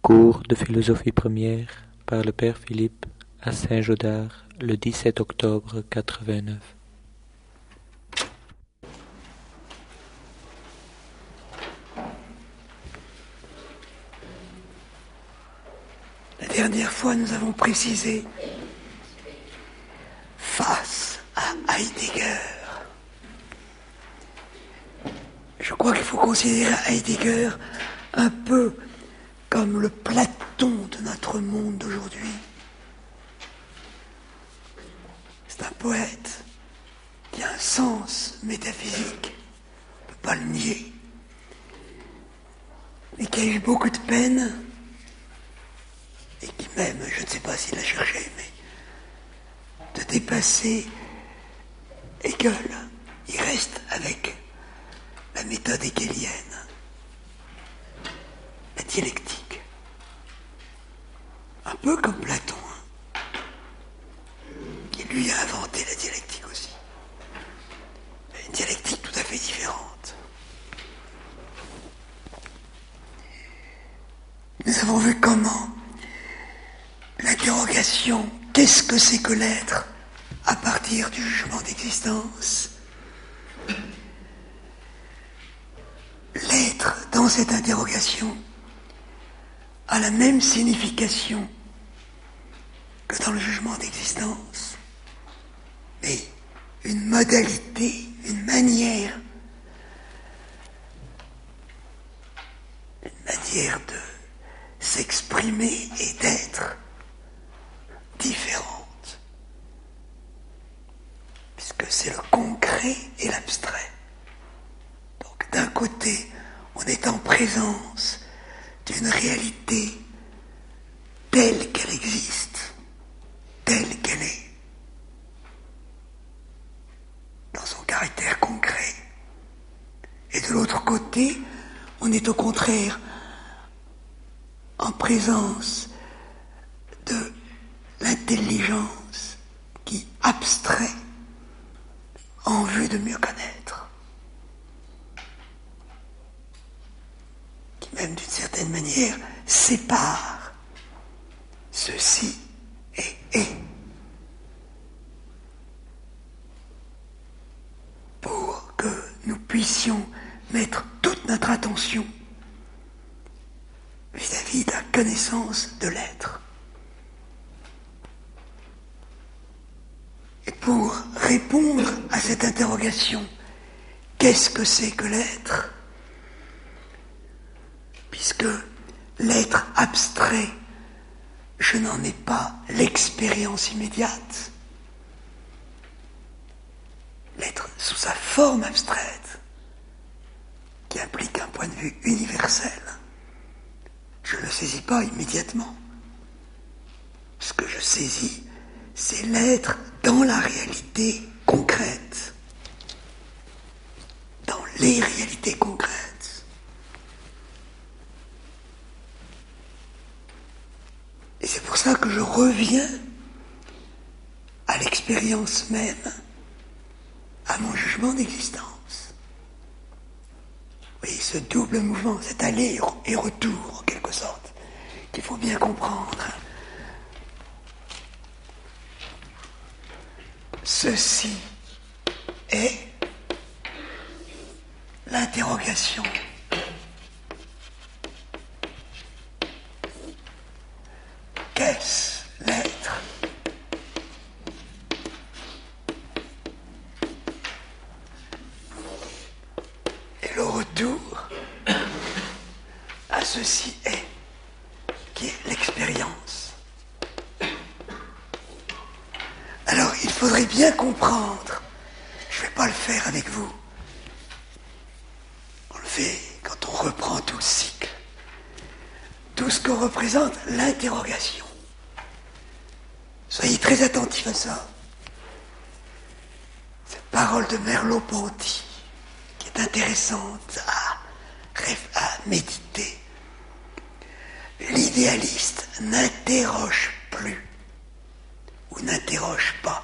Cours de philosophie première par le Père Philippe à Saint-Gaudard le 17 octobre 89. La dernière fois, nous avons précisé face à Heidegger. Je crois qu'il faut considérer Heidegger un peu comme le Platon de notre monde d'aujourd'hui. C'est un poète qui a un sens métaphysique, on ne peut pas le nier, mais qui a eu beaucoup de peine et qui même, je ne sais pas s'il a cherché, mais de dépasser Hegel. Il reste avec la méthode hegelienne, la dialectique. Un peu comme Platon, qui lui a inventé la dialectique aussi. Une dialectique tout à fait différente. Nous avons vu comment l'interrogation « qu'est-ce que c'est que l'être ?» à partir du jugement d'existence. L'être, dans cette interrogation, a la même signification que dans le jugement d'existence, mais une modalité, une manière de s'exprimer et d'être différente, puisque c'est le concret et l'abstrait. Donc d'un côté, on est en présence d'une réalité telle qu'elle existe, telle qu'elle est, dans son caractère concret. Et de l'autre côté, on est au contraire en présence de l'intelligence qui abstrait en vue de mieux connaître, qui même d'une certaine manière sépare ceci et est, pour que nous puissions mettre toute notre attention vis-à-vis de la connaissance de l'être. Et pour répondre à cette interrogation, qu'est-ce que c'est que l'être ? Puisque l'être abstrait, je n'en ai pas l'expérience immédiate. L'être sous sa forme abstraite, qui implique un point de vue universel, je ne le saisis pas immédiatement. Ce que je saisis, c'est l'être dans la réalité concrète, dans les réalités concrètes. Et c'est pour ça que je reviens à l'expérience même, à mon jugement d'existence. Oui, ce double mouvement, cet aller et retour, en quelque sorte, qu'il faut bien comprendre. Ceci est l'interrogation. Qu'est-ce l'être ? Et le retour à ceci est, qui est l'expérience. Alors, il faudrait bien comprendre, je ne vais pas le faire avec vous, on le fait quand on reprend tout le cycle, tout ce que représente l'interrogation. Soyez très attentifs à ça. Cette parole de Merleau-Ponty, qui est intéressante à méditer. L'idéaliste n'interroge plus ou n'interroge pas.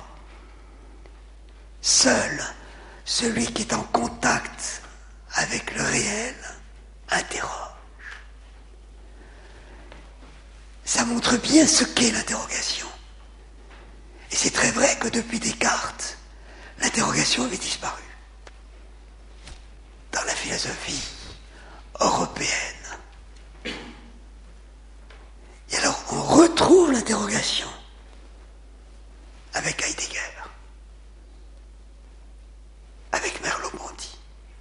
Seul celui qui est en contact avec le réel interroge. ça montre bien ce qu'est l'interrogation. Et c'est très vrai que depuis Descartes, l'interrogation avait disparu. Dans la philosophie européenne. Et alors, on retrouve l'interrogation avec Heidegger, avec Merleau-Ponty.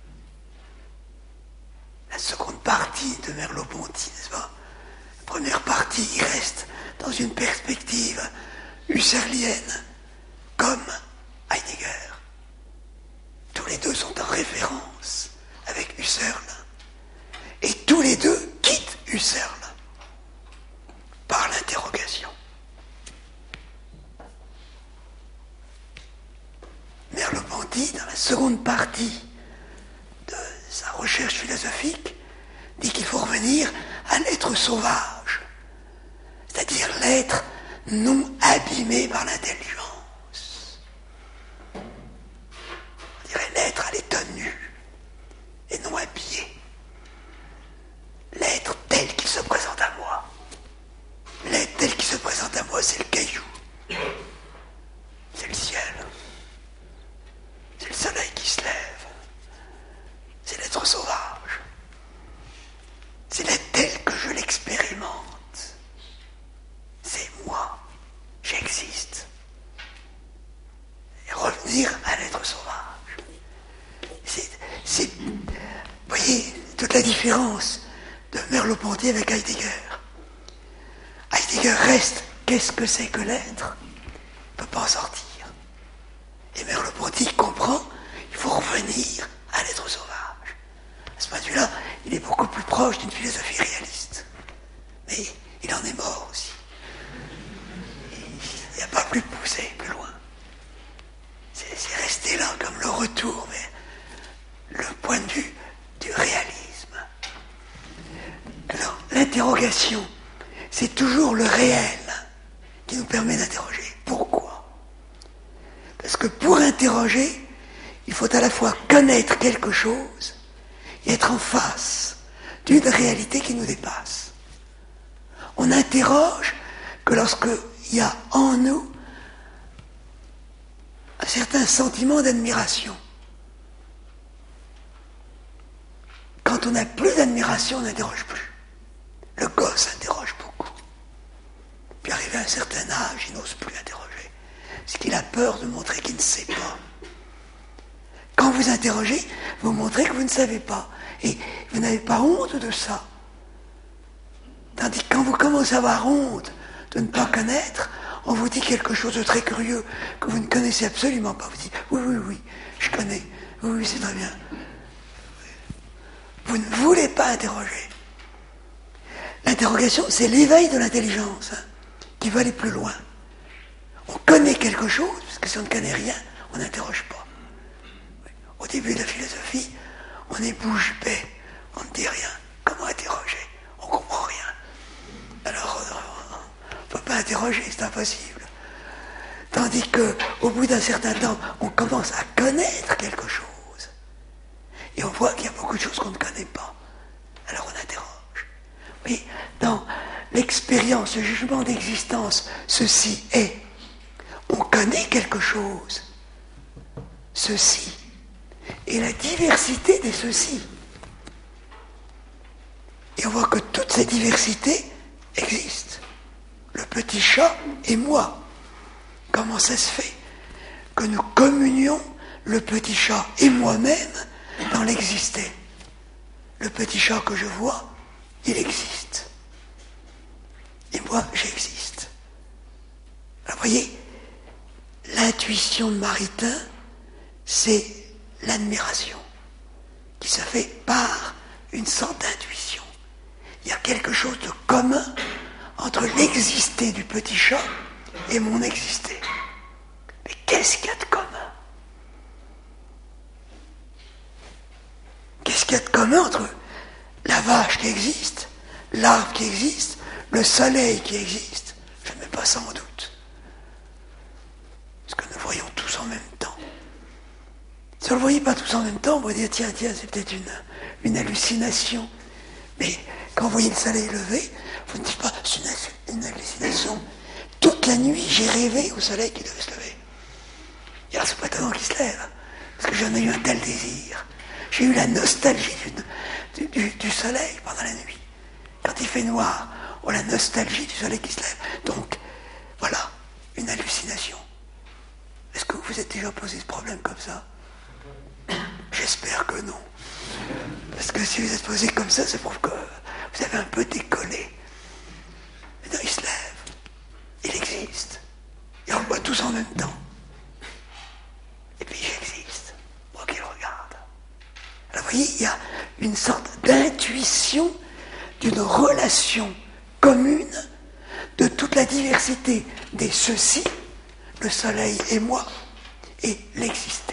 La seconde partie de Merleau-Ponty, n'est-ce pas? La première partie, il reste dans une perspective husserlienne, comme Heidegger. Tous les deux sont en référence avec Husserl. Et tous les deux quittent Husserl par l'interrogation. Merleau-Ponty, dans la seconde partie de sa recherche philosophique, dit qu'il faut revenir à l'être sauvage, c'est-à-dire l'être non abîmé par l'intelligence. On dirait l'être à l'état nu et non habillé. L'être tel qu'il se présente à moi. L'être tel qu'il se présente à moi, c'est le caillou. C'est le ciel. C'est le soleil qui se lève. C'est l'être sauvage. C'est l'être tel que je l'expérimente. C'est moi. J'existe. Et revenir à l'être sauvage. Vous voyez toute la différence de Merleau-Ponty avec Heidegger. Heidegger reste, qu'est-ce que c'est que l'être? Il ne peut pas en sortir. Et Merleau-Ponty comprend, il faut revenir à l'être sauvage. À ce point de vue-là, il est beaucoup plus proche d'une philosophie réaliste. Mais il en est mort aussi. Il n'y a pas plus poussé, plus loin. C'est resté là comme le retour vers le point de vue du réalisme. Alors, l'interrogation, c'est toujours le réel qui nous permet d'interroger. Pourquoi? Parce que pour interroger, il faut à la fois connaître quelque chose et être en face d'une réalité qui nous dépasse. On n'interroge que lorsqu'il y a en nous un certain sentiment d'admiration. Quand on n'a plus d'admiration, on n'interroge plus. Le gosse interroge beaucoup. Puis arrivé à un certain âge, il n'ose plus interroger. Parce qu'il a peur de montrer qu'il ne sait pas. Quand vous interrogez, vous montrez que vous ne savez pas. Et vous n'avez pas honte de ça. Tandis que quand vous commencez à avoir honte de ne pas connaître, on vous dit quelque chose de très curieux que vous ne connaissez absolument pas. Vous dites, oui, je connais. Oui, c'est très bien. Vous ne voulez pas interroger. L'interrogation, c'est l'éveil de l'intelligence, qui va aller plus loin. On connaît quelque chose, parce que si on ne connaît rien, on n'interroge pas. Au début de la philosophie, on est bouche bée, on ne dit rien. Comment interroger? On ne comprend rien. Alors, on ne peut pas interroger, c'est impossible. Tandis qu'au bout d'un certain temps, on commence à connaître quelque chose. Et on voit qu'il y a beaucoup de choses qu'on ne connaît pas. Alors on interroge. Oui, dans l'expérience, le jugement d'existence, ceci est. On connaît quelque chose. Ceci. Et la diversité des ceci. Et on voit que toutes ces diversités existent. Le petit chat et moi. Comment ça se fait que nous communions le petit chat et moi-même dans l'exister? Le petit chat que je vois, il existe. Et moi, j'existe. Alors, vous voyez, l'intuition de Maritain, c'est l'admiration qui se fait par une sorte d'intuition. Il y a quelque chose de commun entre l'exister du petit chat et mon exister. Mais qu'est-ce qu'il y a de commun? Qu'est-ce qu'il y a de commun entre la vache qui existe, l'arbre qui existe, le soleil qui existe? Je ne mets pas ça en doute. Parce que nous voyons tous en même temps. Si on ne le voyait pas tous en même temps, on pourrait dire tiens, c'est peut-être une hallucination. Mais quand vous voyez le soleil lever, vous ne dites pas c'est une hallucination. Toute la nuit, j'ai rêvé au soleil qui devait se lever. Et alors, c'est pas étonnant qu'il se lève, parce que j'en ai eu un tel désir. J'ai eu la nostalgie du soleil pendant la nuit. Quand il fait noir, on a la nostalgie du soleil qui se lève. Donc, voilà, une hallucination. Est-ce que vous vous êtes déjà posé ce problème comme ça? J'espère que non. Parce que si vous êtes posé comme ça prouve que vous avez un peu décollé. Mais non, il se lève. Il existe. Et on le voit tous en même temps. Et puis j'existe. Moi qui le regarde. Alors vous voyez, il y a une sorte d'intuition d'une relation commune de toute la diversité des ceci, le soleil et moi, et l'exister.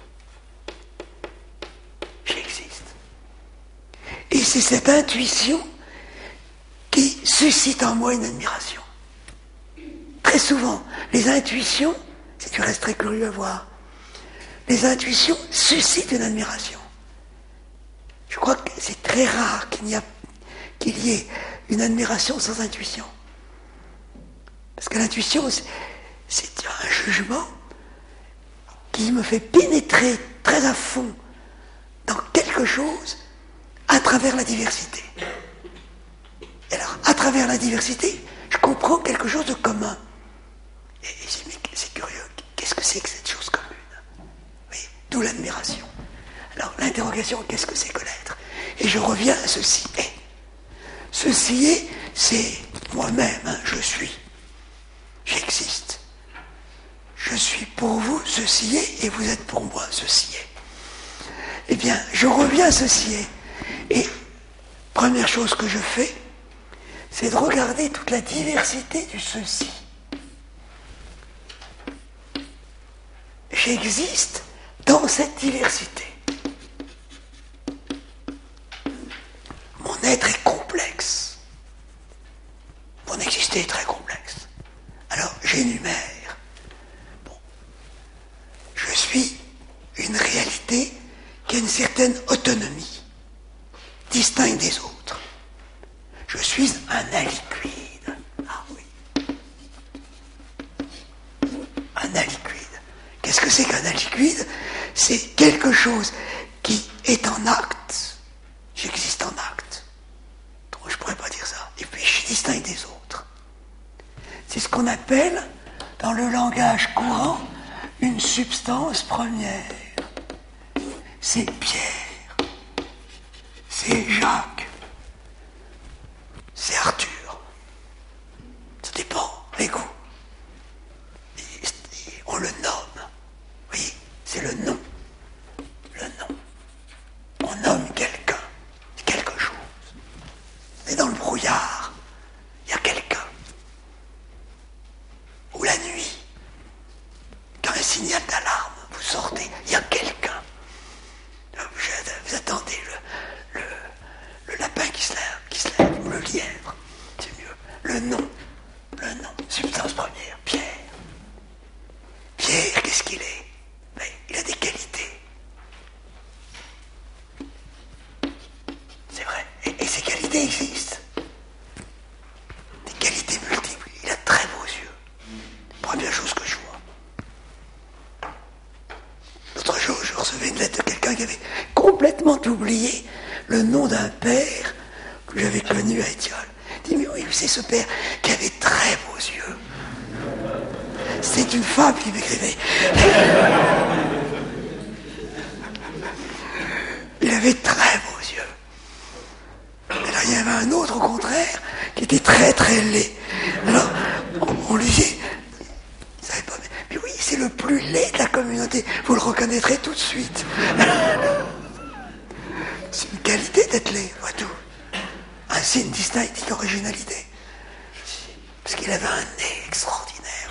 J'existe. Et c'est cette intuition qui suscite en moi une admiration. Très souvent, les intuitions, si tu restes très curieux à voir, les intuitions suscitent une admiration. Je crois que c'est très rare qu'il y ait une admiration sans intuition. Parce que l'intuition, c'est un jugement qui me fait pénétrer très à fond dans quelque chose à travers la diversité. Et alors, à travers la diversité, je comprends quelque chose de commun. Et je dis, mais c'est curieux, qu'est-ce que c'est que cette chose commune? Oui, d'où l'admiration. Alors, l'interrogation, qu'est-ce que c'est que l'être? Et je reviens à ceci est. Ceci est, c'est moi-même, hein, je suis. J'existe. Je suis pour vous, ceci est, et vous êtes pour moi, ceci est. Eh bien, je reviens à ceci est. Et première chose que je fais, c'est de regarder toute la diversité du ceci. J'existe dans cette diversité. Mon être est complexe. Mon exister est très complexe. Alors, j'énumère. Bon. Je suis une réalité qui a une certaine autonomie, distincte des autres. Je suis un aliquide. Ah oui. Un aliquide. Qu'est-ce que c'est qu'un aliquide? C'est quelque chose qui est en acte. J'existe en acte. Donc je ne pourrais pas dire ça. Et puis je suis distinct des autres. C'est ce qu'on appelle, dans le langage courant, une substance première. C'est Pierre. C'est Jacques. C'est Arthur. Ça dépend, les goûts. Et on le nomme. Oui, c'est le nom. Le nom. On nomme quelqu'un, quelque chose. Et dans le brouillard, il y a quelqu'un. Ou la nuit, quand un signal d'alarme, vous sortez, il y a quelqu'un. Vous attendez le lapin qui se lève, ou le lièvre, c'est mieux. Le nom, substance première, Pierre. Pierre, qu'est-ce qu'il est? Ben, il a des qualités. C'est vrai. Et ces qualités existent. Des qualités multiples. Il a de très beaux yeux. Première chose que je vois. L'autre jour, je recevais une lettre de quelqu'un qui avait complètement oublié le nom d'un père que j'avais connu à Étiole. Il dit, mais oui, c'est ce père qui avait très beaux yeux. C'est une femme qui m'écrivait. Il avait très beaux yeux. Alors il y avait un autre au contraire qui était très très laid. Alors on lui dit, il savait pas, mais oui, c'est le plus laid de la communauté. Vous le reconnaîtrez tout de suite. C'est une qualité d'être laid, voilà tout. Un signe distinct d'originalité. Parce qu'il avait un nez extraordinaire.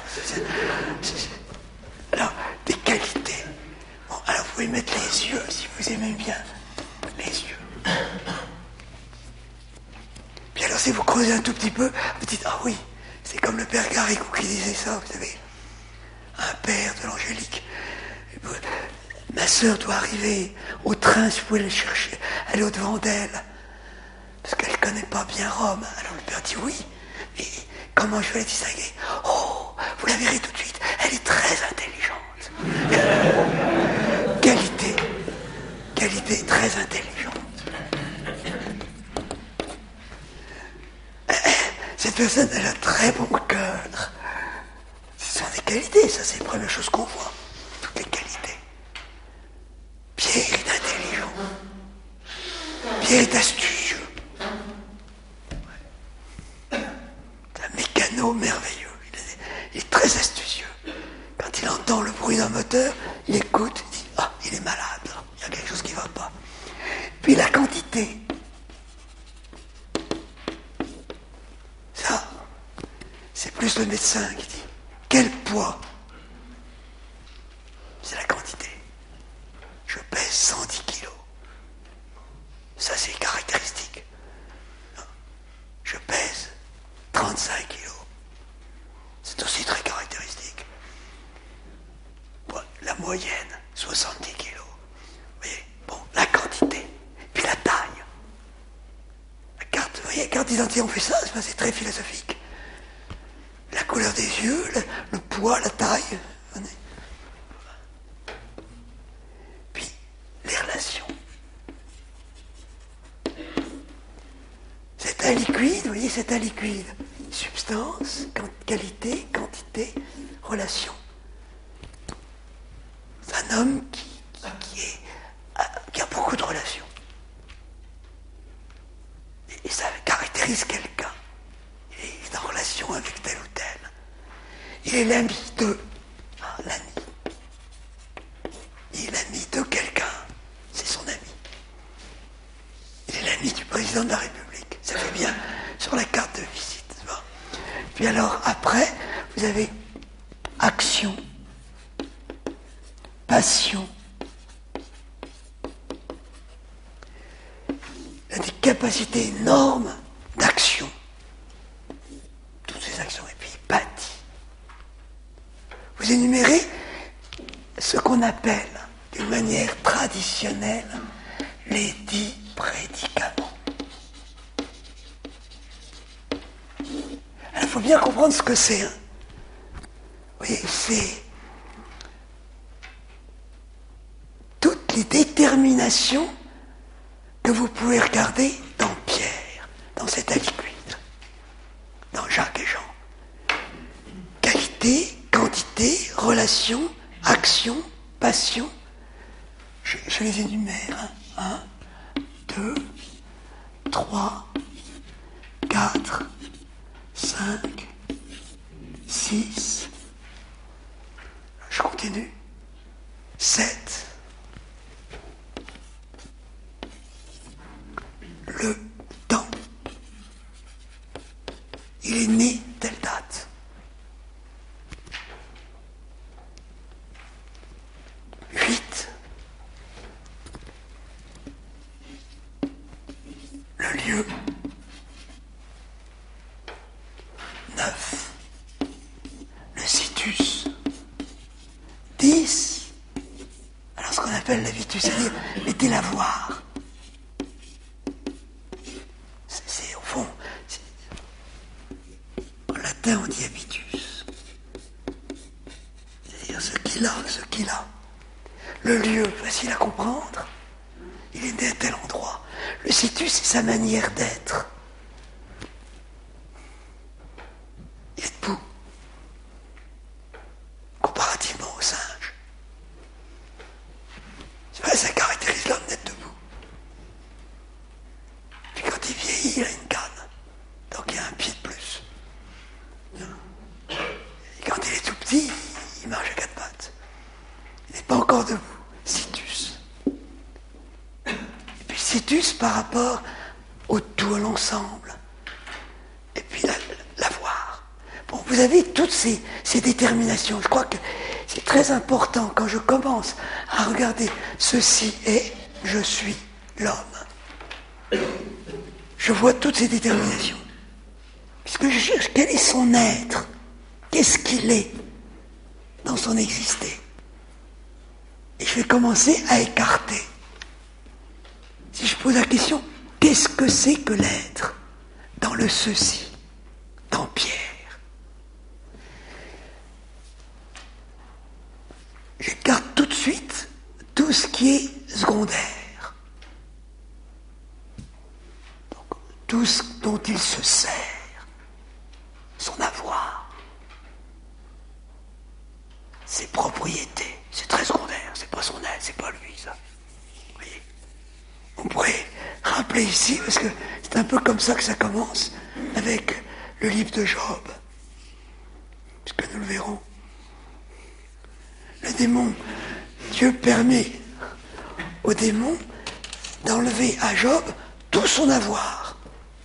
Alors, des qualités. Bon, alors vous pouvez mettre les yeux, si vous aimez bien. Les yeux. Puis alors, si vous creusez un tout petit peu, vous dites, ah oui, c'est comme le père Garrigou qui disait ça, vous savez. Un père de l'angélique. Ma sœur doit arriver au train, si vous pouvez le chercher, aller au-devant d'elle. Parce qu'elle ne connaît pas bien Rome. Alors le père dit oui. Et Comment je vais la distinguer? Oh, vous la verrez tout de suite, elle est très intelligente. Qualité très intelligente. Cette personne, elle a très bon cœur. Ce sont des qualités, ça c'est la première chose qu'on voit. Toutes les qualités. Pierre est intelligent. Pierre est astucieux. C'est un mécano merveilleux. Il est très astucieux. Quand il entend le bruit d'un moteur, il écoute, il dit « Ah, il est malade, là. Il y a quelque chose qui ne va pas. » Puis la quantité. Ça, c'est plus le médecin qui dit « Quel poids ?» C'est la quantité. Je pèse 110 kilos. Ça, c'est caractéristique. Je pèse 35 kilos. C'est aussi très caractéristique. Bon, la moyenne, 70 kilos. Vous voyez, bon, la quantité. Puis la taille. La carte, vous voyez, la carte d'identité, on fait ça, c'est très philosophique. La couleur des yeux, le poids, la taille. Puis, les relations. C'est un liquide, vous voyez, c'est un liquide. Substance, qualité, quantité, relation. C'est un homme qui a beaucoup de relations. Et ça caractérise quelqu'un. Il est en relation avec tel ou tel. Il est l'ami de... l'ami. Il est l'ami de quelqu'un. C'est son ami. Il est l'ami du président de la République. Ça fait bien sur la carte de visite. Puis alors, après, vous avez action, passion. Il a des capacités énormes d'action. Toutes ces actions. Et puis, il bâtit. Vous énumérez ce qu'on appelle, d'une manière traditionnelle, les 10 prédicaments. Il faut bien comprendre ce que c'est. Hein. Vous voyez, c'est toutes les déterminations que vous pouvez regarder dans Pierre, dans cet aliquide, dans Jacques et Jean. Qualité, quantité, relation, action, passion. Je les énumère. 1, 2, 3, 4, 5, 6, je continue, 7, le temps, il est né telle date, 8, le lieu, 9, le situs, 10, alors ce qu'on appelle l'habitus, c'est-à-dire mettez la voir. C'est au fond, en latin on dit habitus, c'est-à-dire ce qu'il a. Le lieu, facile à comprendre, il est né à tel endroit. Le situs, c'est sa manière d'être. Il est debout, comparativement au singe. C'est vrai, ça caractérise l'homme d'être debout. Puis quand il vieillit, il a une canne. Donc il a un pied de plus. Et quand il est tout petit, il marche à 4 pattes. Il n'est pas encore debout. Situs. Et puis situs par rapport au tout, à l'ensemble. Et puis la voir. Bon, vous avez toutes ces déterminations. Je crois que c'est très important quand je commence à regarder ceci est, je suis l'homme. Je vois toutes ces déterminations. Puisque je cherche quel est son être, qu'est-ce qu'il est dans son exister. Et je vais commencer à écarter. Si je pose la question, qu'est-ce que c'est que l'être dans le ceci, dans Pierre? j'écarte tout de suite tout ce qui est secondaire. Donc, tout ce dont il se sert, son avoir, ses propriétés, c'est très secondaire, c'est pas son être, c'est pas lui, ça. Vous voyez ? On pourrait rappeler ici, parce que c'est un peu comme ça que ça commence, avec le livre de Job, puisque nous le verrons. Le démon, Dieu permet au démon d'enlever à Job tout son avoir.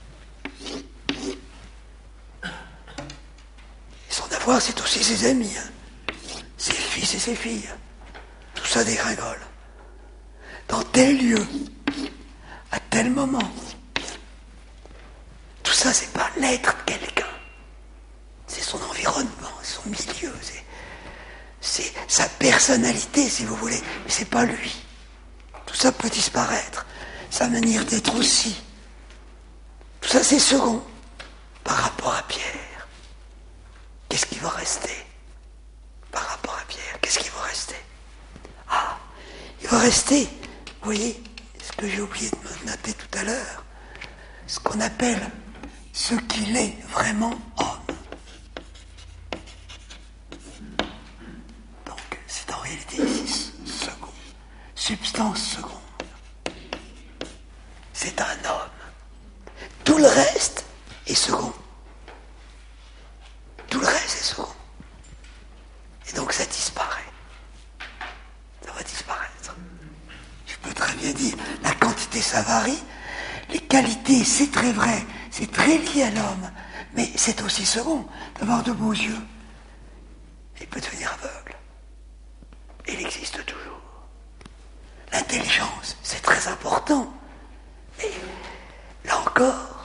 Et son avoir, c'est aussi ses amis, ses fils et ses filles. Tout ça dégringole. Dans tel lieu, à tel moment. Tout ça, c'est pas l'être de quelqu'un. C'est son environnement, son milieu, c'est sa personnalité, si vous voulez. Mais c'est pas lui. Tout ça peut disparaître. Sa manière d'être aussi. Tout ça, c'est second par rapport à Pierre. Qu'est-ce qui va rester par rapport à Pierre? Qu'est-ce qui va rester? Ah, il va rester, vous voyez, ce que j'ai oublié de me noter tout à l'heure, ce qu'on appelle ce qu'il est vraiment homme. Donc, c'est en réalité ici second, substance seconde. C'est un homme. Tout le reste est second. Tout le reste est second. Et donc ça disparaît. Ça va disparaître. Je peux très bien dire, la quantité ça varie, les qualités c'est très vrai, c'est très lié à l'homme, mais c'est aussi second d'avoir de beaux yeux. Il peut devenir aveugle. Il existe toujours. L'intelligence, c'est très important. Mais là encore,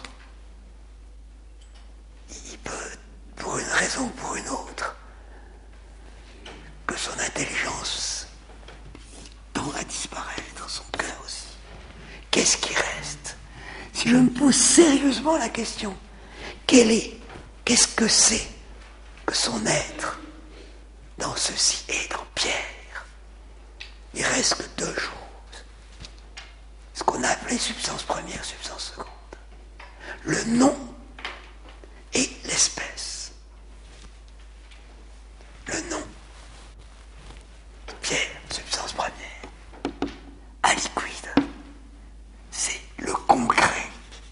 il peut, pour une raison ou pour une autre, que son intelligence tend à disparaître, son cœur aussi. Qu'est-ce qui reste? Si je me pose sérieusement la question, qu'est-ce que c'est que son être dans ceci et dans Pierre? Il reste que deux choses. Ce qu'on a appelé substance première, substance seconde. Le nom et l'espèce. Le nom. Pierre, substance première. Aliquide. C'est le concret.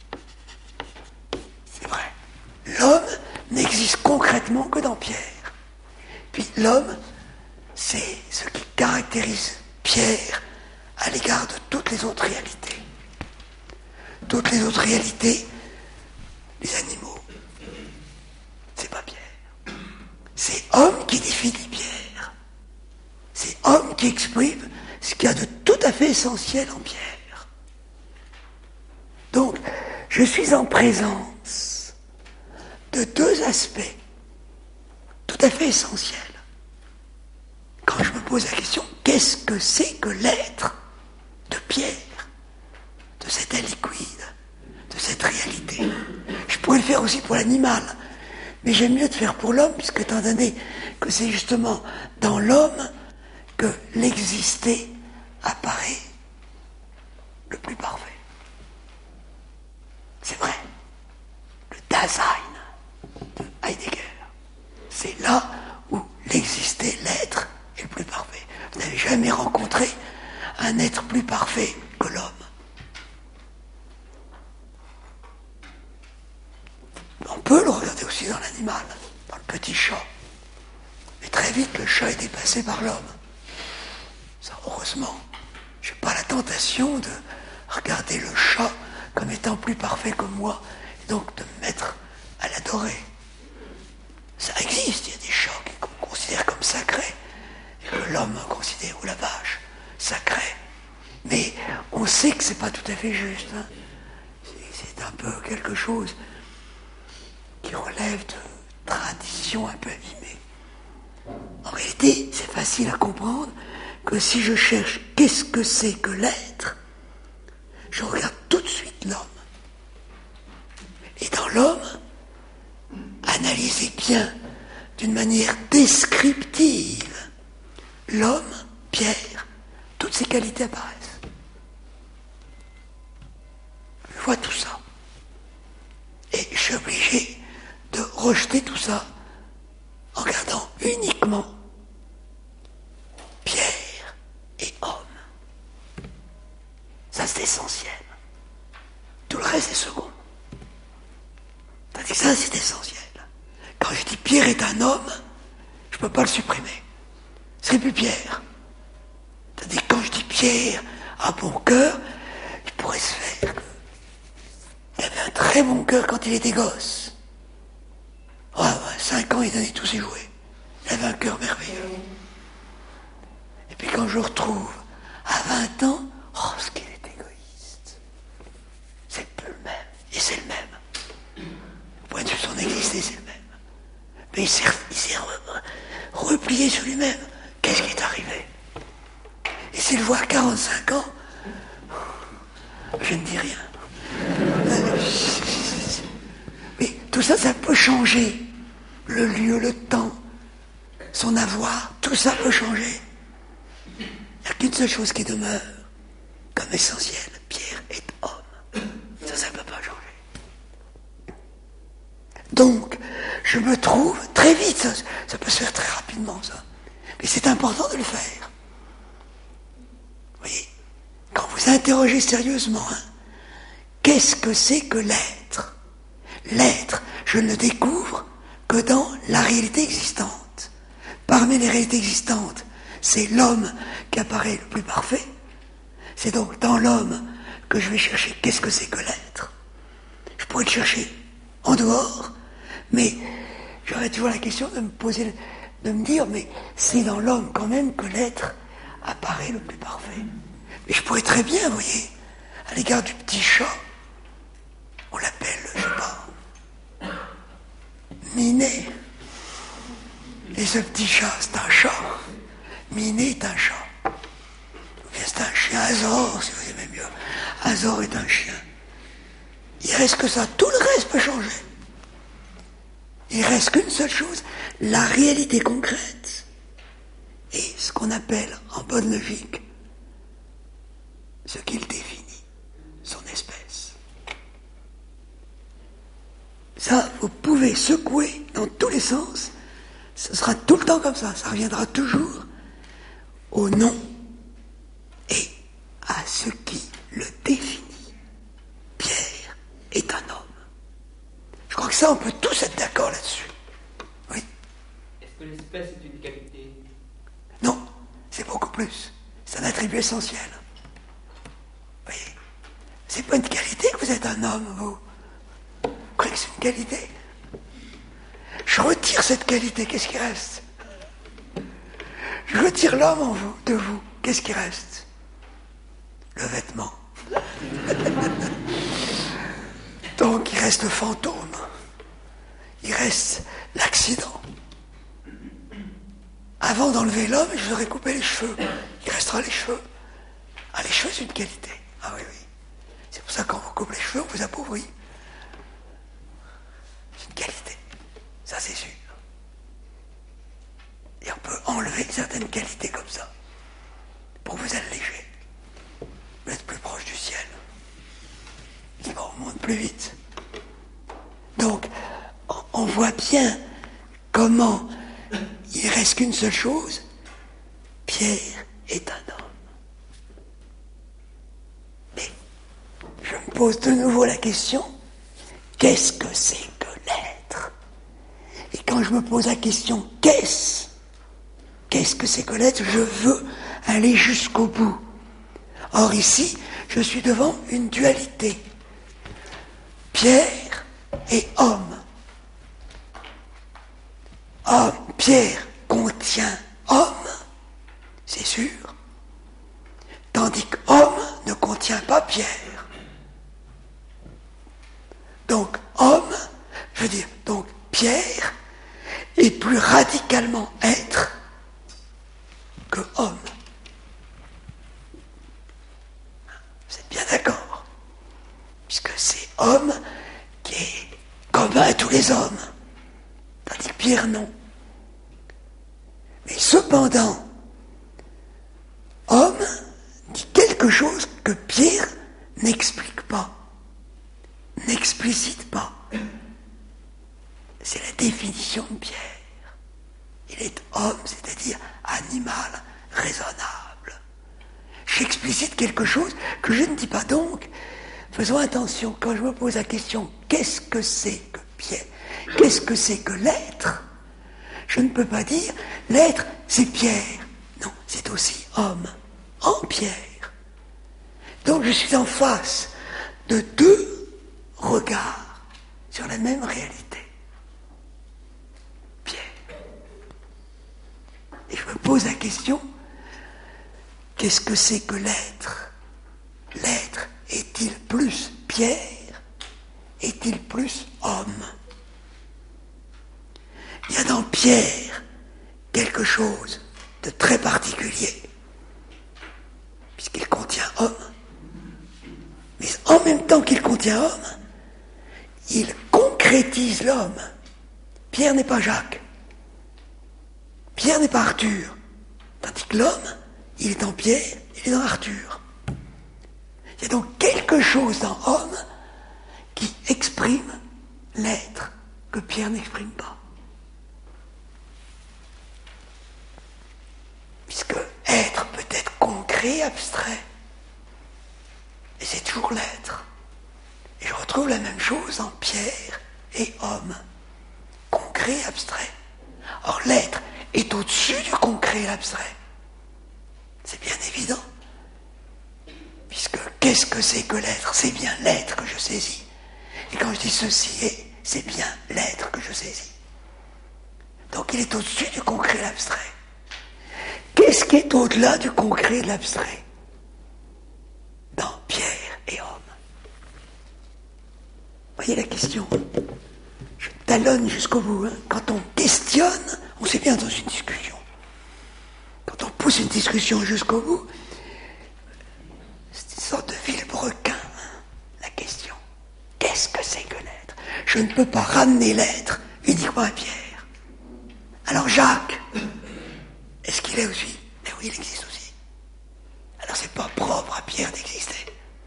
C'est vrai. L'homme n'existe concrètement que dans Pierre. Puis l'homme, c'est ce qui caractérise Pierre à l'égard de toutes les autres réalités. Toutes les autres réalités, les animaux, c'est pas Pierre. C'est homme qui définit Pierre. C'est homme qui exprime ce qu'il y a de tout à fait essentiel en Pierre. Donc, je suis en présence de deux aspects tout à fait essentiels. Quand je me pose la question, qu'est-ce que c'est que l'être de Pierre, de cet aliquide, de cette réalité? Je pourrais le faire aussi pour l'animal, mais j'aime mieux de faire pour l'homme, puisque étant donné que c'est justement dans l'homme que l'exister apparaît le plus parfait. C'est vrai. Le Dasein de Heidegger, c'est là où l'exister, l'être, est le plus parfait. Vous n'avez jamais rencontré un être plus parfait que l'homme. On peut le regarder aussi dans l'animal, dans le petit chat. Mais très vite, le chat est dépassé par l'homme. Ça, heureusement, je n'ai pas la tentation de regarder le chat comme étant plus parfait que moi, et donc de me mettre à l'adorer. Ça existe, il y a des chats qu'on considère comme sacrés, et que l'homme considère, ou la vache, sacrée. Mais on sait que c'est pas tout à fait juste. Hein. C'est un peu quelque chose qui relève de traditions un peu abîmées. En réalité, c'est facile à comprendre que si je cherche qu'est-ce que c'est que l'être, je regarde tout de suite l'homme. Et dans l'homme, analysez bien d'une manière descriptive l'homme, Pierre, toutes ces qualités apparaissent. Je vois tout ça. Et je suis obligé de rejeter tout ça en regardant uniquement Pierre et homme. Ça, c'est essentiel. Tout le reste est second. Tandis que ça, c'est essentiel. Quand je dis Pierre est un homme, je ne peux pas le supprimer. Ce serait plus Pierre. Tandis que quand je dis Pierre a bon cœur, il pourrait se faire qu'il avait un très bon cœur quand il était gosse. Ouais, 5 ans, il donnait tous ses jouets. Il avait un cœur merveilleux. Et puis quand je le retrouve à 20 ans, oh, ce qu'il est égoïste. C'est plus le même. Et c'est le même. Au point de vue de son exister, c'est le même. Mais il s'est replié sur lui-même. Qu'est-ce qui est arrivé? Et s'il le voit à 45 ans, je ne dis rien. Mais tout ça, ça peut changer. Le lieu, le temps, son avoir, tout ça peut changer. Il n'y a qu'une seule chose qui demeure comme essentielle. Pierre est homme. Ça ne peut pas changer. Donc, je me trouve très vite, ça peut se faire très rapidement, ça. Mais c'est important de le faire. Vous voyez, quand vous interrogez sérieusement, qu'est-ce que c'est que l'être? L'être, je ne le découvre que dans la réalité existante. Parmi les réalités existantes, c'est l'homme qui apparaît le plus parfait. C'est donc dans l'homme que je vais chercher qu'est-ce que c'est que l'être. Je pourrais le chercher en dehors, mais j'aurais toujours la question de me dire, mais c'est dans l'homme quand même que l'être apparaît le plus parfait. Mais je pourrais très bien, vous voyez, à l'égard du petit chat, on l'appelle, je sais pas, Minet. Et ce petit chat, c'est un chat. Minet est un chat. Ou bien c'est un chien. Azor, si vous aimez mieux. Azor est un chien. Il reste que ça. Tout le reste peut changer. Il reste qu'une seule chose, la réalité concrète. Et ce qu'on appelle, en bonne logique, ce qu'il définit, son espèce. Ça, vous pouvez secouer dans tous les sens. Ce sera tout le temps comme ça. Ça reviendra toujours au nom et à ce qui le définit. Pierre est un homme. Je crois que ça, on peut tous être d'accord là-dessus. Oui. Est-ce que l'espèce est une qualité? Non, c'est beaucoup plus. C'est un attribut essentiel. Vous voyez, c'est pas une qualité que vous êtes un homme, vous. Vous croyez que c'est une qualité? Je retire cette qualité, qu'est-ce qui reste? Je retire l'homme en vous, de vous, qu'est-ce qui reste? Le vêtement. Donc il reste le fantôme. Il reste l'accident. Avant d'enlever l'homme, je vous aurais coupé les cheveux. Il restera les cheveux. Ah, les cheveux, c'est une qualité. Ah oui, oui. C'est pour ça que quand on vous coupe les cheveux, on vous appauvrit. C'est une qualité. Ça, c'est sûr. Et on peut enlever certaines qualités comme ça pour vous alléger. Vous êtes plus proche du ciel. On monte plus vite. Donc, on voit bien comment il ne reste qu'une seule chose. Pierre est un homme. Mais je me pose de nouveau la question, qu'est-ce que c'est que l'être? Et quand je me pose la question, qu'est-ce que c'est que l'être? Je veux aller jusqu'au bout. Or ici, je suis devant une dualité. Pierre et homme. Pierre contient homme, c'est sûr, tandis qu'homme ne contient pas Pierre. Donc homme, je veux dire, donc Pierre est plus radicalement être que homme. Vous êtes bien d'accord? Puisque c'est homme qui est commun à tous les hommes, tandis que Pierre non. Mais cependant, quelque chose que Pierre n'explique pas, n'explicite pas. C'est la définition de Pierre. Il est homme, c'est-à-dire animal raisonnable. J'explicite quelque chose que je ne dis pas. Donc, faisons attention, quand je me pose la question, qu'est-ce que c'est que Pierre? Qu'est-ce que c'est que l'être? Je ne peux pas dire, l'être, c'est Pierre. Non, c'est aussi homme, en Pierre. Donc je suis en face de deux regards sur la même réalité. Pierre. Et je me pose la question, qu'est-ce que c'est que l'être? L'être est-il plus Pierre? Est-il plus homme? Il y a dans Pierre quelque chose de très particulier, puisqu'il contient homme. Mais en même temps qu'il contient homme, il concrétise l'homme. Pierre n'est pas Jacques. Pierre n'est pas Arthur. Tandis que l'homme, il est en Pierre, il est dans Arthur. Il y a donc quelque chose dans homme qui exprime l'être que Pierre n'exprime pas. Puisque être peut être concret, abstrait. Et c'est toujours l'être. Et je retrouve la même chose en Pierre et homme. Concret, abstrait. Or l'être est au-dessus du concret et l'abstrait. C'est bien évident. Puisque qu'est-ce que c'est que l'être? C'est bien l'être que je saisis. Et quand je dis ceci est, c'est bien l'être que je saisis. Donc il est au-dessus du concret et l'abstrait. Qu'est-ce qui est au-delà du concret et de l'abstrait? Dans Pierre et homme. Voyez la question. Je talonne jusqu'au bout. Quand on questionne, on sait bien dans une discussion. Quand on pousse une discussion jusqu'au bout, c'est une sorte de vilebrequin, la question. Qu'est-ce que c'est que l'être? Je ne peux pas ramener l'être uniquement à Pierre. Alors Jacques, est-ce qu'il est aussi? Mais oui, il existe aussi. Alors c'est pas propre à Pierre d'exister.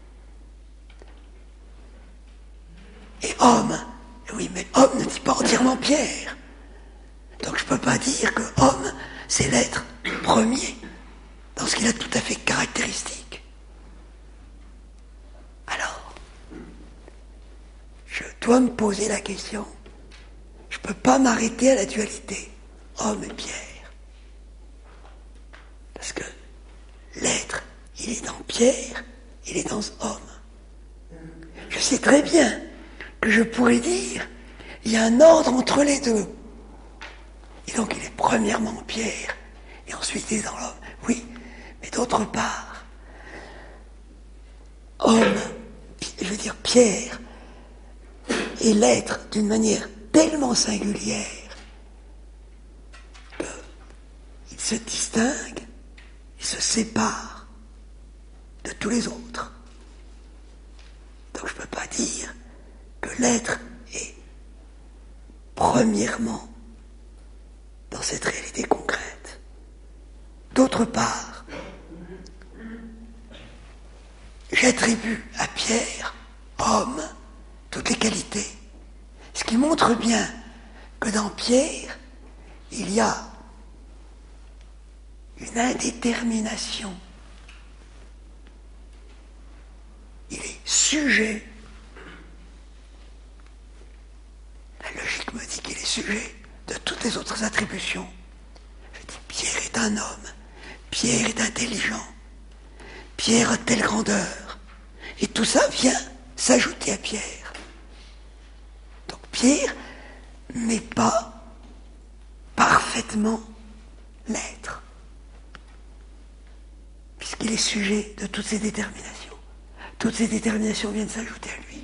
Et homme, oui, mais homme ne dit pas entièrement Pierre. Donc je peux pas dire que homme, c'est l'être premier, dans ce qu'il a tout à fait caractéristique. Alors, je dois me poser la question. Je peux pas m'arrêter à la dualité, homme et Pierre. Parce que l'être, il est dans Pierre, il est dans homme. Je sais très bien que je pourrais dire, il y a un ordre entre les deux. Et donc il est premièrement Pierre, et ensuite il est dans l'homme. Oui, mais d'autre part, homme, je veux dire Pierre, est l'être d'une manière tellement singulière qu'il se distingue, il se sépare de tous les autres. Donc je ne peux pas dire que l'être est premièrement dans cette réalité concrète. D'autre part, j'attribue à Pierre, homme, toutes les qualités. Ce qui montre bien que dans Pierre, il y a une indétermination. Il est sujet. La logique me dit qu'il est sujet de toutes les autres attributions. Je dis, Pierre est un homme, Pierre est intelligent, Pierre a telle grandeur. Et tout ça vient s'ajouter à Pierre. Donc Pierre n'est pas parfaitement l'être, puisqu'il est sujet de toutes ces déterminations. Toutes ces déterminations viennent s'ajouter à lui.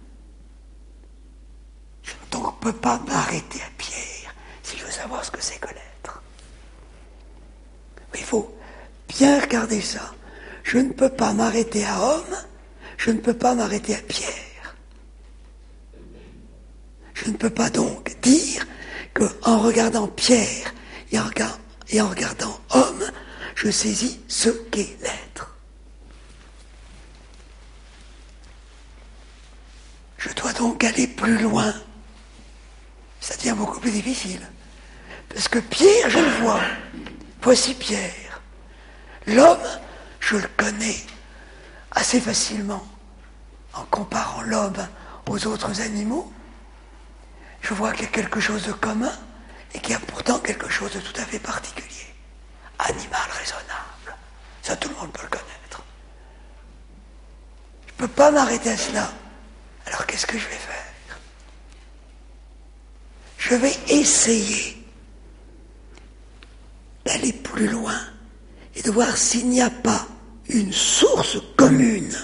Je ne peux pas m'arrêter à Pierre si je veux savoir ce que c'est que l'être. Mais il faut bien regarder ça. Je ne peux pas m'arrêter à homme, je ne peux pas m'arrêter à Pierre. Je ne peux pas donc dire qu'en regardant Pierre et en regardant homme, je saisis ce qu'est l'être. donc aller plus loin. Ça devient beaucoup plus difficile. Parce que Pierre, je le vois. Voici Pierre. L'homme, je le connais assez facilement. En comparant l'homme aux autres animaux, je vois qu'il y a quelque chose de commun et qu'il y a pourtant quelque chose de tout à fait particulier. Animal raisonnable. Ça, tout le monde peut le connaître. Je ne peux pas m'arrêter à cela. Alors qu'est-ce que je vais faire? Je vais essayer d'aller plus loin et de voir s'il n'y a pas une source commune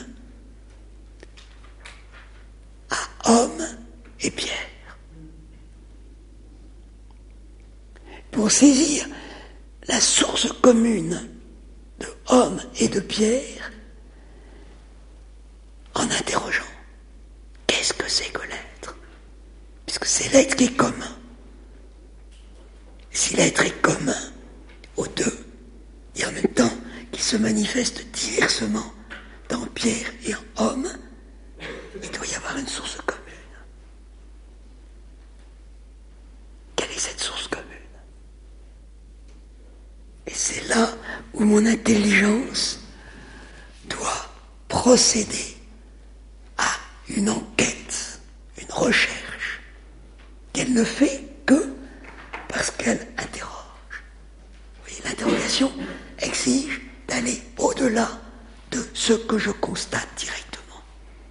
à homme et Pierre. Pour saisir la source commune de homme et de Pierre, en interrogeant qu'est-ce que c'est que l'être? Puisque c'est l'être qui est commun. Si l'être est commun aux deux, et en même temps qui se manifeste diversement dans Pierre et en homme, il doit y avoir une source commune. Quelle est cette source commune? Et c'est là où mon intelligence doit procéder à une enquête, une recherche, qu'elle ne fait que parce qu'elle interroge. Vous voyez, l'interrogation exige d'aller au-delà de ce que je constate directement,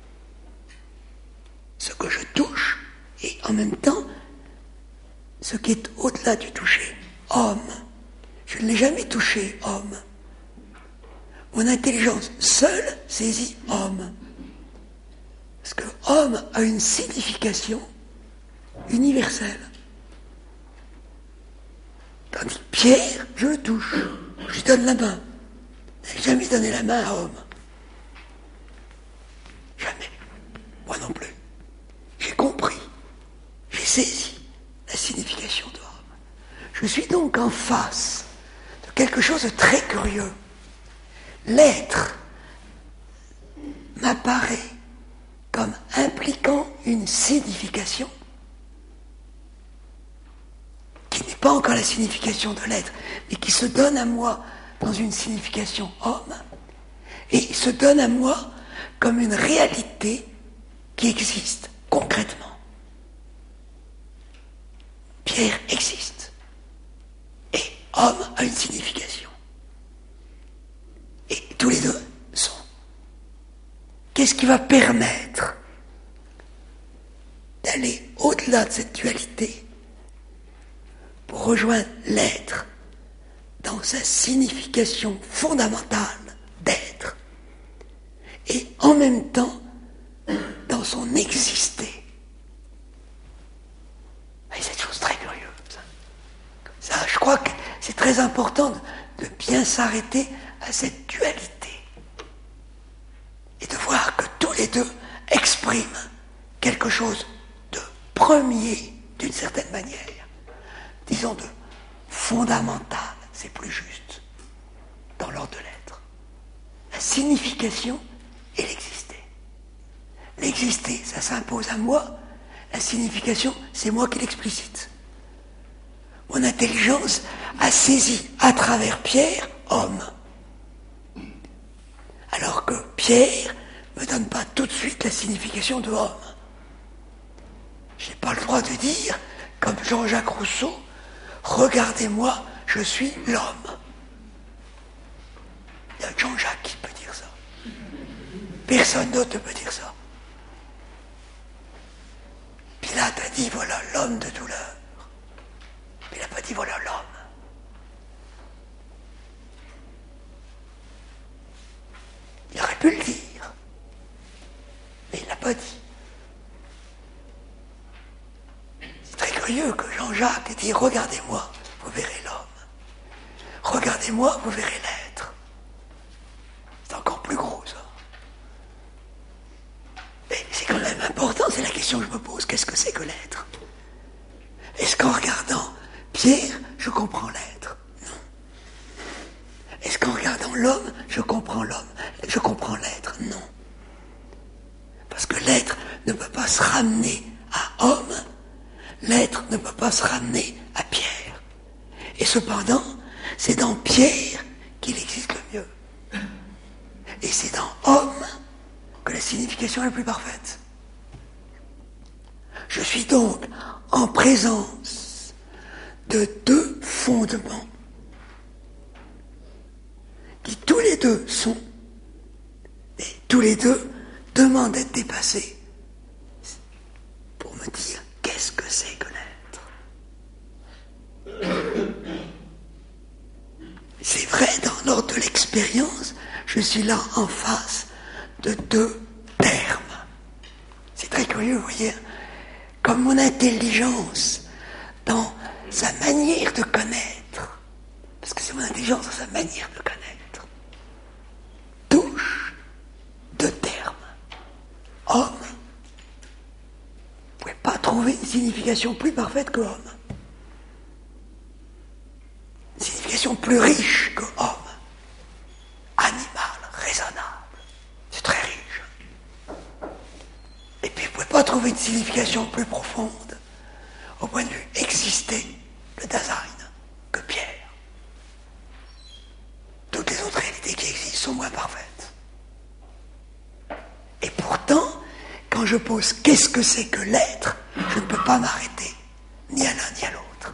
ce que je touche, et en même temps, ce qui est au-delà du toucher. Homme. Je ne l'ai jamais touché, homme. Mon intelligence seule saisit homme. Parce que homme a une signification universelle. Tandis que Pierre, je le touche. Je lui donne la main. Je n'ai jamais donné la main à homme. Jamais. Moi non plus. J'ai compris. J'ai saisi la signification de homme. Je suis donc en face de quelque chose de très curieux. L'être m'apparaît comme impliquant une signification qui n'est pas encore la signification de l'être, mais qui se donne à moi dans une signification homme, et se donne à moi comme une réalité qui existe concrètement. Pierre existe, et homme a une signification. Et tous les deux sont. Qu'est-ce qui va permettre d'aller au-delà de cette dualité pour rejoindre l'être dans sa signification fondamentale d'être et en même temps dans son exister? Et cette chose très curieuse. Ça, je crois que c'est très important de bien s'arrêter à cette dualité et de voir que tous les deux expriment quelque chose de premier d'une certaine manière, disons de fondamental, c'est plus juste, dans l'ordre de l'être. La signification et l'exister. L'exister, ça s'impose à moi. La signification, c'est moi qui l'explicite. Mon intelligence a saisi à travers Pierre, homme. Alors que Pierre ne me donne pas tout de suite la signification de homme. Je n'ai pas le droit de dire, comme Jean-Jacques Rousseau, regardez-moi, je suis l'homme. Il y a Jean-Jacques qui peut dire ça. Personne d'autre ne peut dire ça. Pilate a dit, voilà l'homme de douleur. Mais il n'a pas dit, voilà l'homme. Il aurait pu le dire. Mais il ne l'a pas dit. C'est très curieux que Jean-Jacques ait dit, regardez-moi, vous verrez l'homme. Regardez-moi, vous verrez l'être. C'est encore plus gros, ça. Mais c'est quand même important, c'est la question que je me pose. Qu'est-ce que c'est que l'être? Est-ce qu'en regardant Pierre, je comprends l'être? Non. Est-ce qu'en regardant l'homme, je comprends l'homme? Je comprends l'être? Non. Parce que l'être ne peut pas se ramener à homme, l'être ne peut pas se ramener à pierre. Et cependant, c'est dans pierre qu'il existe le mieux. Et c'est dans homme que la signification est la plus parfaite. Je suis donc en présence de deux fondements qui tous les deux sont, et tous les deux demandent d'être dépassés pour me dire qu'est-ce que c'est que l'être. C'est vrai, dans l'ordre de l'expérience, je suis là en face de deux termes. C'est très curieux, vous voyez, comme mon intelligence dans sa manière de connaître, parce que c'est mon intelligence dans sa manière de connaître, touche deux termes. Homme. Vous ne pouvez pas trouver une signification plus parfaite que homme. Une signification plus riche que homme. Animal, raisonnable. C'est très riche. Et puis vous ne pouvez pas trouver une signification plus profonde au point de vue exister, le Dasein, que Pierre. Toutes les autres réalités qui existent sont moins parfaites. Et pourtant, quand je pose qu'est-ce que c'est que l'être, je ne peux pas m'arrêter, ni à l'un ni à l'autre.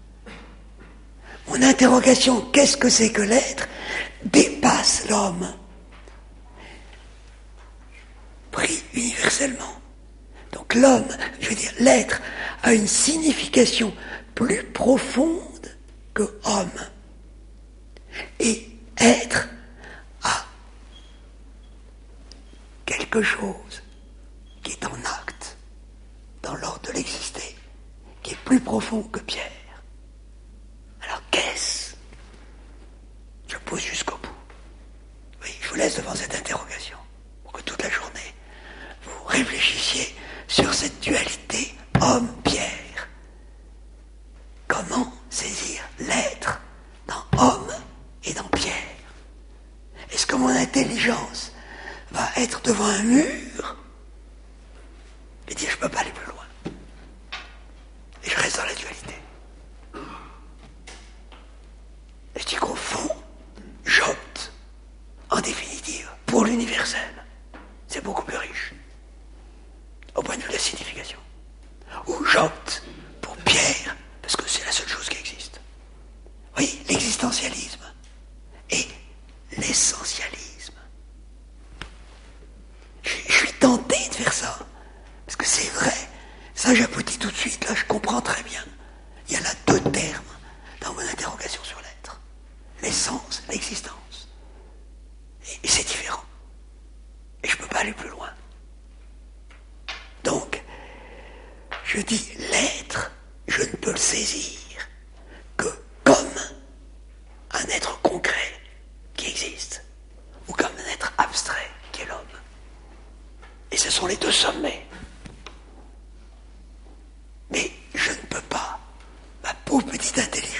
Mon interrogation, qu'est-ce que c'est que l'être, dépasse l'homme, pris universellement. Donc l'homme, je veux dire, l'être, a une signification plus profonde que homme. Et être a quelque chose qui est en acte, dans l'ordre de l'exister, qui est plus profond que Pierre. Alors qu'est-ce? Je pose jusqu'au bout. Oui, je vous laisse devant cette interrogation, pour que toute la journée, vous réfléchissiez sur cette dualité homme-pierre. Comment saisir l'être dans homme et dans pierre? Est-ce que mon intelligence va être devant un mur et dire je ne peux pas aller plus loin, et je reste dans la dualité? Et je dis qu'au fond, j'opte en définitive pour l'universel. C'est beaucoup plus riche au point de vue de la signification. Ou j'opte pour Pierre parce que c'est la seule chose qui existe. Oui, l'existentialisme et l'essentialisme. Je suis tenté de faire ça, parce que c'est vrai, ça j'aboutis tout de suite, là je comprends très bien. Il y a là deux termes dans mon interrogation sur l'être. L'essence, l'existence. Et c'est différent. Et je ne peux pas aller plus loin. Donc, je dis l'être, je ne peux le saisir que comme un être concret qui existe, ou comme un être abstrait qui est l'homme. Et ce sont les deux sommets. Mais je ne peux pas, ma pauvre petite intelligence,